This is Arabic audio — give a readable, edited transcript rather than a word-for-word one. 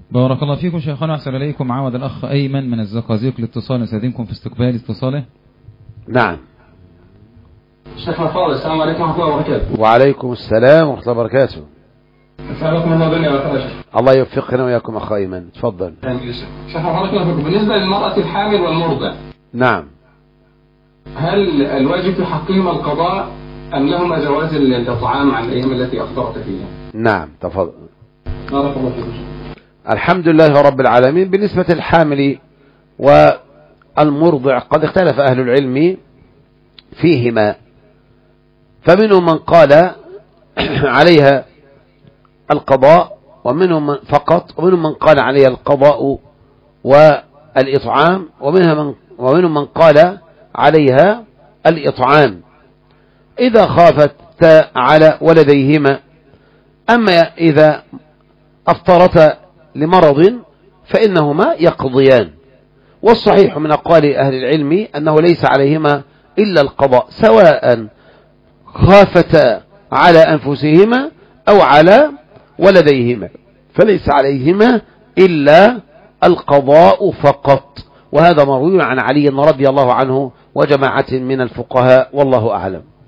بارك الله فيكم شيخنا وأحسن إليكم. عاود الأخ أيمن من الزقازيق الاتصال، نستأذنكم في استقبال اتصاله. نعم. شيخنا فاضل، السلام عليكم ورحمة الله وبركاته. وعليكم السلام ورحمة الله وبركاته. أسألكم الله بالله وبركاته. الله يوفقنا وياكم أخ أيمن، تفضل. شيخنا بالنسبة للمرأة الحامل والمرضع، نعم، هل الواجب في حقهما القضاء أم لهما جواز الإطعام عن الأيام التي أفطرت فيها؟ نعم، تفضل. بارك الله فيكم. الحمد لله رب العالمين. بالنسبة للحامل والمرضع قد اختلف أهل العلم فيهما، فمنهم من قال عليها القضاء ومنهم من فقط، ومنهم من قال عليها القضاء والإطعام، ومنهم من قال عليها الإطعام إذا خافت على ولديهما. أما إذا أفطرتا لمرض فإنهما يقضيان، والصحيح من أقوال أهل العلم أنه ليس عليهما إلا القضاء، سواء خافتا على أنفسهما أو على ولديهما، فليس عليهما إلا القضاء فقط. وهذا مروي عن علي رضي الله عنه وجماعة من الفقهاء، والله أعلم.